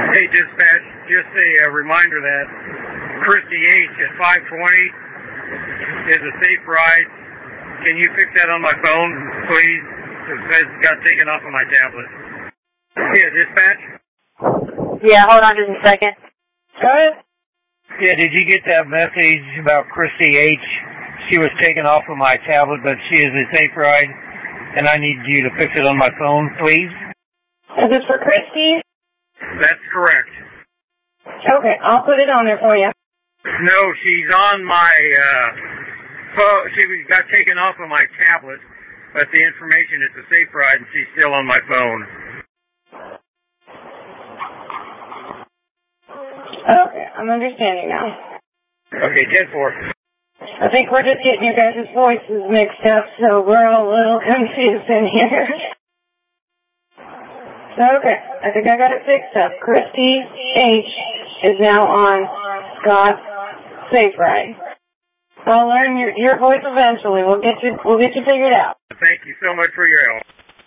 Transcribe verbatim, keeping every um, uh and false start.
Hey, dispatch, just a uh, reminder that Christy H at five twenty is a safe ride. Can you fix that on my phone, please? It got taken off of my tablet. Yeah, dispatch? Yeah, hold on just a second. Go ahead. Yeah, did you get that message about Christy H? She was taken off of my tablet, but she is a safe ride, and I need you to fix it on my phone, please. Is this for Christy? That's correct. Okay, I'll put it on there for you. No, she's on my, uh, phone. She got taken off of my tablet, but the information is a safe ride, and she's still on my phone. Okay, I'm understanding now. Okay, ten four. I think we're just getting you guys' voices mixed up, so we're all a little confused in here. Okay, I think I got it fixed up. Christy H is now on Scott's Safe Ride. I'll learn your your voice eventually. We'll get you we'll get you figured out. Thank you so much for your help.